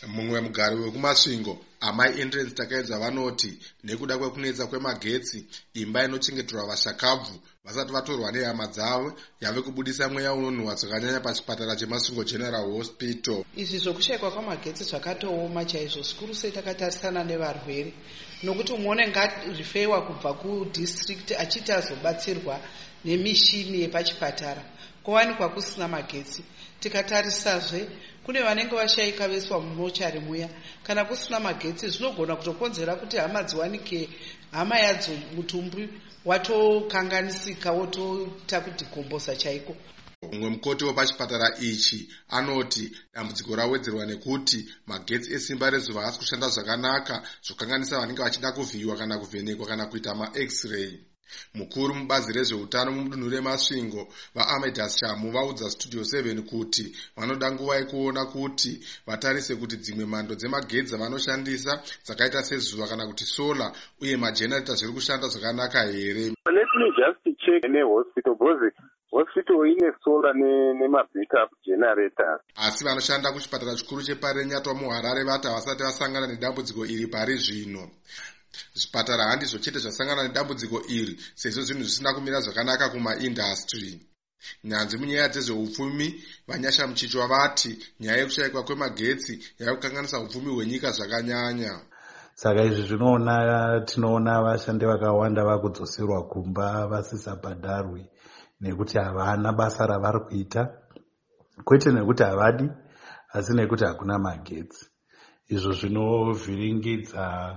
Mumwe mugari wekumasvingo amai Entrance Takaedza vanoti nekuda kwekunetsa kwemagetsi imba inochengeterwa vashakabvu vasati vatorwa nehama dzavo yave kubudisa mweya unonhuhwa zvakanyanya pachipatara cheMasvingo General Hospital. Izvi zvokushayikwa kwamagetsi zvakatooma chaizvo zvikuru sei takatarisana nevarwere, nokuti muone ngarifewa kubva kudistrict achiti azobatsirwa nemishini yepachipatara kuwanikwa kusina magetsi. Tikatarisazve kune vanenge vashayika veswa mumochari muya, kana kusina magetsi zvinogona kutokonzera kuti hama dziwanike hama yadzo mutumbi watokanganisika wotoita kudhikombosa chaiko. Mumwe mukoti wepachipatara ichi anoti dambudziko rawedzerwa nekuti magetsi esimba rezuva haasi kushanda zvakanaka zvokanganisa vanenge vachida kuvhiyiwa kana kuvhenekwa kana kuita ma-x-ray. Mukuru mubazi rezveutano mudunhu reMasvingo vaAmidas Shamu vaudza Studio 7 kuti vanoda nguva yekuona kuti vatarise kuti dzimwe mhando dzemagetsi dzavanoshandisa dzakaita sezuva kana kuti sola uye majenereta zviri kushanda zvakanaka here. Let me just check nehospital because hospital ine sola nema-backup generators. Asi vanoshanda kuchipatara chikuru cheParenyatwa muHarare vati havasati vasangana nedambudziko iri pari zvino. Zvipatara handizvo chete zvasangana nedambudziko iri sezvo zvinhu zvisina kumira zvakanaka kumaindastry. Nyanzvi munyaya dzezveupfumi Vanyasha Muchichwa vati nyaya yekushayikwa kwemagetsi yava kukanganisa upfumi hwenyika zvakanyanya. Saka izvi tinoona vashandi vakawanda vakudzoserwa kumba vasisabhadharwi nekuti havana basa ravari kuita, kwete nekuti havadi asi nekuti hakuna magetsi. Izvo zvinovhiringidza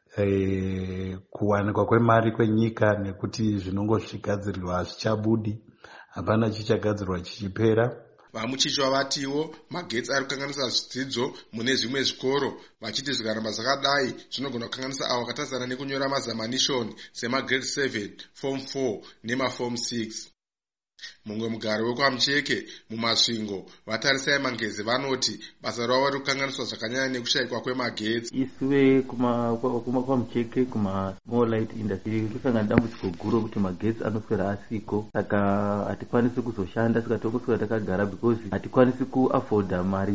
kuwanikwa kwemari kwenyika nekuti zvinongozvigadzirirwa hazvichabudi, hapana chichagadzirwa chichipera. Vamuchichwa vatiwo magetsi ari kukanganisa zvidzidzo mune zvimwe zvikoro, vachiti zvikaramba zvakadai zvinogona kukanganisa avo vakatarisana nekunyora mazamanishoni semagrade 7, form 4 nemaform 6. Mumwe mugari wekwaMucheke muMasvingo vatarisai Mangezi vanoti basa ravo riri kukanganiswa zvakanyanya nekushayikwa kwemagetsi. Isuve kwaMucheke kuma small light industry kusangana dambudziko guru kuti magetsi anoswera asiko, saka hatikwanisi kuzoshanda saka tokuswera takagara because hatikwanisi kuafforda mari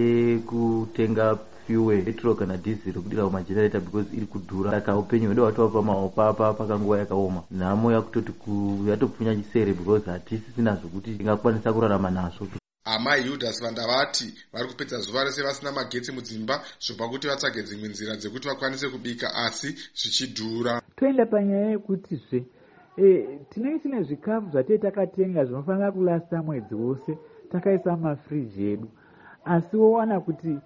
yekutenga fuel petrol kana diesel kudira magenerator because iri kudhura, saka upenyu hwedu hwatova papa pakanguva yakaoma. Nhamo yakutoti yatopfunya chisere because hatisisina zvokuti tingakwanisa kurarama nazvo. Amai Yudas Vanda vati vari kupedza zuva rese vasina magetsi mudzimba zvopa kuti vatsvage dzimwe nzira dzekuti vakwanise kubika asi zvichidhura. Toenda panyaya yekutizve tinenge tine zvikafu zvatei takatenga zvinofanira kulasta mwedzi wose takaisa mumafriji edu, asi wowana kuti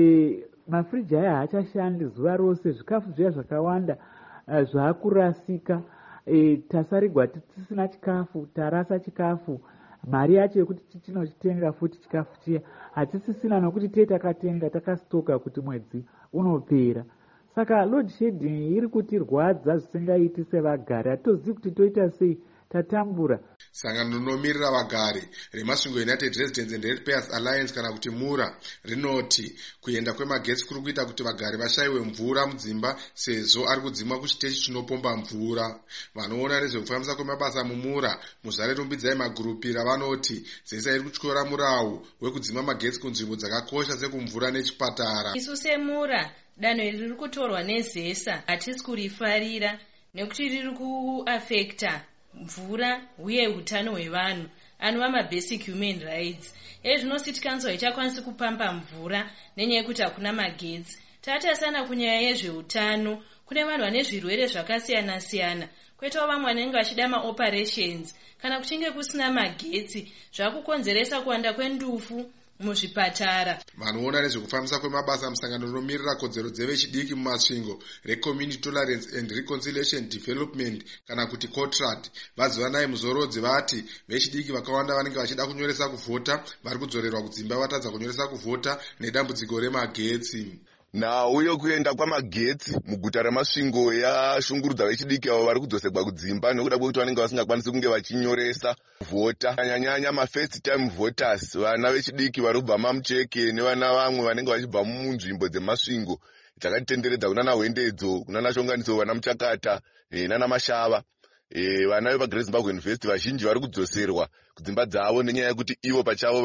mafriji aya haachashandi zuva rose, zvikafu zviya zvakawanda zvaakurasika, tasarigwa tisina chikafu, tarasa chikafu, mari yacho yekuti tichinochitenga futi chikafu chiya hatisisina nokuti tei takatenga takasitoka kuti mwedzi unopera. Saka load shedding iri kutirwadza zvisingaiti sevagari, hatozivi kuti toita sei, tatambura. Sangano rinomirira vagari reMasvingo United Residents and Ratepayers Alliance kana kuti MURA rinoti kuenda kwemagetsi kuri kuita kuti vagari vashayiwe mvura mudzimba sezvo ari kudzimwa kuchiteshi chinopomba mvura. Vanoona nezvekufambisa kwemabasa muMURA Muzvare Rumbidzai Magurupira vanoti ZESA iri kutyora murau wekudzima magetsi kunzvimbo dzakakosha sekumvura nechipatara. Isu seMURA danho iri riri kutorwa neZESA hatisi kurifarira nekuti riri kuafekta mvura uye utano hwevanhu anova mabasic human rights. Zvinositikaniswa ichakwanisi kupamba mvura nenyaya yekuti hakuna magetsi. Tatarisana kunyaya yezveutano, kune vanhu vane zvirwere zvakasiyana siyana, kwetawo vamwe vanenge vachida maoperations. Kana kuchinge kusina magetsi zvakukonzeresa kuwanda kwendufu muzvipatara. Vanoona nezvekufambisa kwemabasa musangano rinomirira kodzero dzevechidiki mumasvingo reCommunity Tolerance and Reconciliation Development kana kuti COTRAD vazivanai Muzorodzi vati vechidiki vakawanda vanenge vachida kunyoresa kuvhota vari kudzorerwa kudzimba vatadza kunyoresa kuvhota nedambudziko remagetsi. Nhau yokuenda kwamagetsi muguta reMasvingo yashungurudza vechidiki avo vari kudzoserwa kudzimba nekuda kwekuti vanenge vasingakwanisi kunge vachinyoresa vhota. Nyanyanya mafirst time voters, vana vechidiki vari kubva maMucheke nevana vamwe vanenge vachibva munzvimbo dzeMasvingo dzakatitenderedza kunana Hwendedzo, kunana Shonganiso, vana Muchakata nana Mashava. Vana vepaGreat Zimbabwe University vazhinji vari kudzoserwa kudzimba dzavo nenyaya yekuti ivo pachavo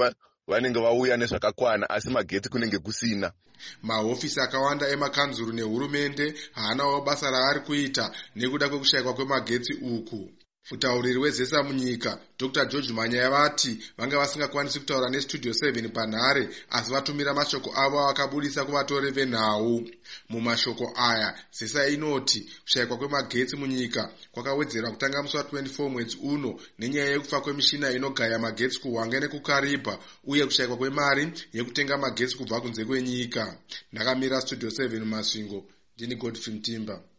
vanenge vauya nezvakakwana, asi magetsi kunenge kusina. Mahofisi akawanda emakanzuru nehurumende haanawo basa raari kuita nekuda kwekushayikwa kwemagetsi uku. Mutauriri wezesa munyika Dr. George Manyaya vati vanga vasingakwanisi kutaura neStudio 7 panhare, asi vatumira mashoko avo avakabudisa kuvatori venhau. Mumashoko aya zesa inoti kushayikwa kwemagetsi munyika kwakawedzerwa kutanga musi wa24 mwedzi uno nenyaya yekufa kwemishina inogaya magetsi kuHwange nekuKariba, uye kushayikwa kwemari yekutenga magetsi kubva kunze kwenyika. Ndakamira Studio 7 Masvingo, ndini Godfrey Mtimba.